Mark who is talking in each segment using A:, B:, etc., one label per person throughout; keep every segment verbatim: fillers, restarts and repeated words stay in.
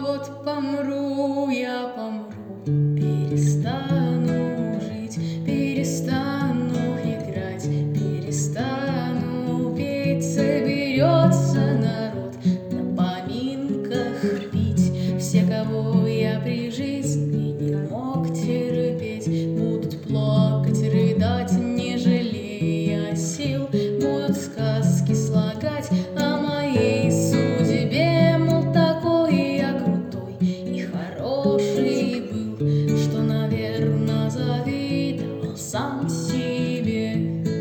A: вот помру, я помру, перестану жить, перестану играть, перестану петь. Соберется народ на поминках пить. Все, кого я при жизни не мог терпеть, будут плакать, рыдать, не жалея сил. Будут сказки слагать о моей судьбе, мол, такой я крутой и хороший был, что, наверно, завидовал сам себе.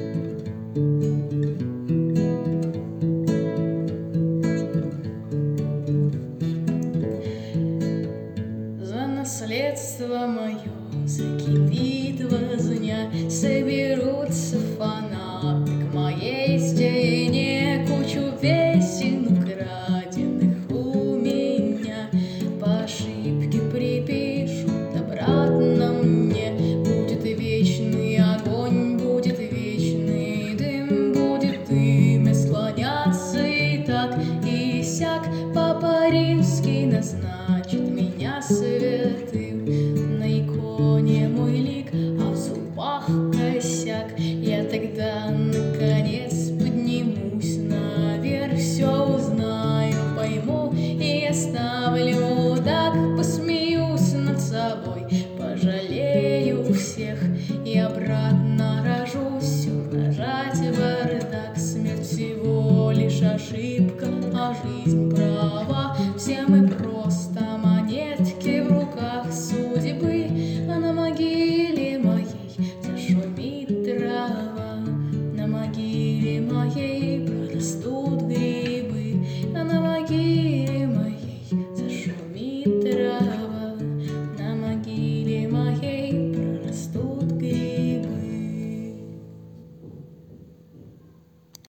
A: За наследство мое закипит возня, соберутся фанаты к моей стене, кучу песен украденных у меня по ошибке припишут обратно мне. Будет вечный огонь, будет вечный дым, будет имя склоняться и так и сяк. Папа Римский назначит меня святым, на иконе мой лик, а в зубах косяк. Я тогда наконец поднимусь наверх, все узнаю, пойму и оставлю так. Посмеюсь над собой, пожалею всех и обратно рожусь. Умножать бардак, смерть всего лишь ошибка, а жизнь